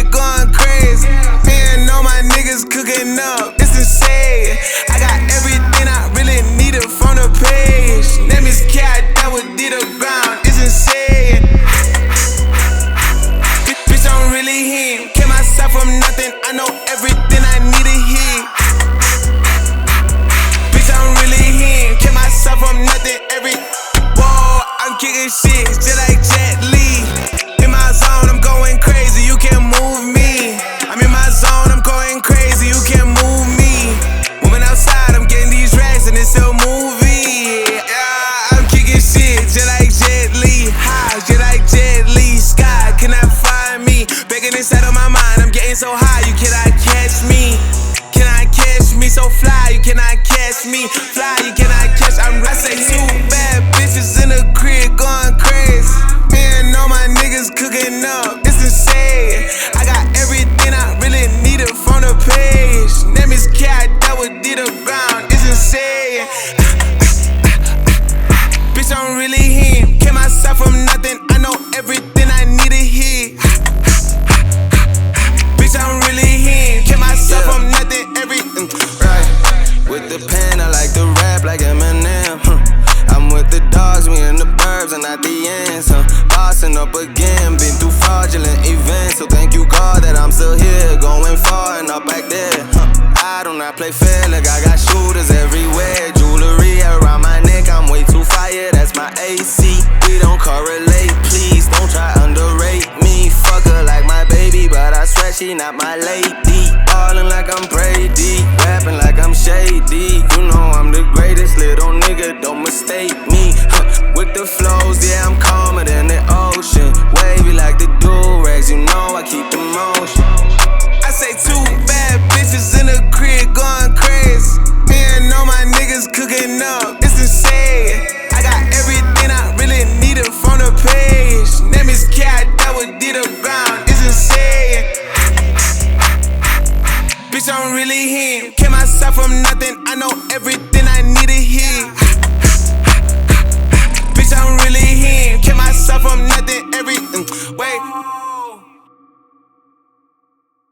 crib going crazy. Me and all my niggas cooking up, it's insane. I got everything I really needed from the page. Name is Cat, that would did the ground, it's insane. Bitch, I'm really him. Came myself from nothing, I know everything I need to hear. Bitch, I'm really him. Came myself from nothing, whoa, I'm kicking shit just like Jet Li. In my zone, I'm going crazy, you can't move me. I'm in my zone, I'm going crazy, you can't move me. Moving outside, I'm getting these racks and it's a movie. Yeah, I'm kicking shit just like Jet Li. High, just like Jet Li. Sky cannot find me. Begging inside of my mind, I'm getting so high, you cannot catch me. Cannot catch me, so fly, you cannot catch me. Fly, you cannot catch, I say two bad bitches in the crib going crazy. Me and all my niggas cooking up, it's insane. I got everything I really needed from the page. Name is Cat, that would did the ground, it's insane. Bitch, I'm really him. Came myself from nothing, I know everything I need to hear. Bitch, I'm really him. Came myself from nothing, everything. Right, with the pen, I like to rap like Eminem. I'm with the dogs, we in the burbs and at the ends. Bossing up again, been through fraudulent events. So thank you God that I'm still here, going far and not back there. I do not play fair, like I got shooters everywhere. Jewelry around my neck, I'm way too fire, that's my AC. We don't correlate, please don't try underrate me. Fuck her like my baby, but I swear she not my lady. Ballin' like I'm Brady, rapping like I'm shady. You know I'm the greatest, little nigga, don't mistake me. With the flows, yeah, I'm calmer than the ocean. Wavy like the do-rags, you know I keep the motion. I say two bad bitches in the crib going crazy. Me and all my niggas cooking up, it's insane. I got everything I really needed from the page. Name is Cat, that would did the ground, it's insane. Bitch, I'm really him. Came myself from nothing, I know everything I need to hear. Bitch, I'm really him. Came myself from nothing, everything. Wait.